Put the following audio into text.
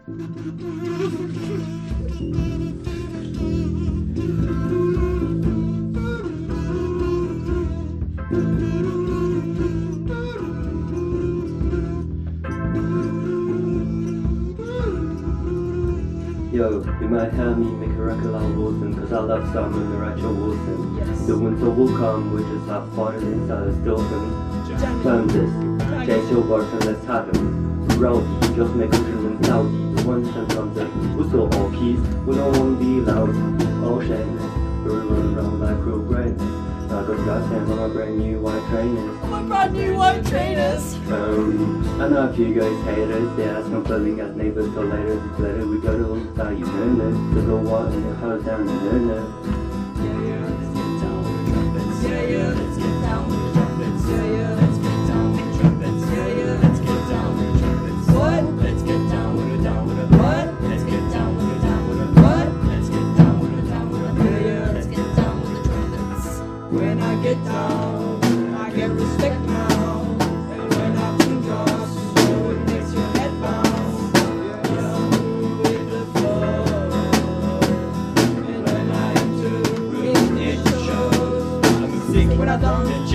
Yo, you might have me make a record like Wilson, cause I love Simon the Rachel Wilson. Yes. The winter will come, we just have fought inside a Stilton. Turn this, Jay Barton, let's have him. Rowdy, just make a drill in Saudi. The one that comes in, we saw all keys, we don't wanna be loud. Oh shameless, we run around like real greatness. I got goddamn on my brand new white trainers. My brand new white trainers. I know a few guys haters, they ask I'm feeling as neighbors till later. Later we go to Ulster, you know. To go what in the house down the no. Yeah, let's get down with the trumpets. Yeah, let's get down with the trumpets. Yeah, let's get down with the trumpets. Yeah, let's get down with the trumpets. What? Let's get down with it, down with it. What? Let's get down with it, down with it. What? Let's get down with it, down with it. Yeah, let's get down with the trumpets. When I get down, I get respect now. And when I think just so it makes your head bounce. Yeah, I move with the flow. And when I enter the room, it shows. I'm a sick when I don't.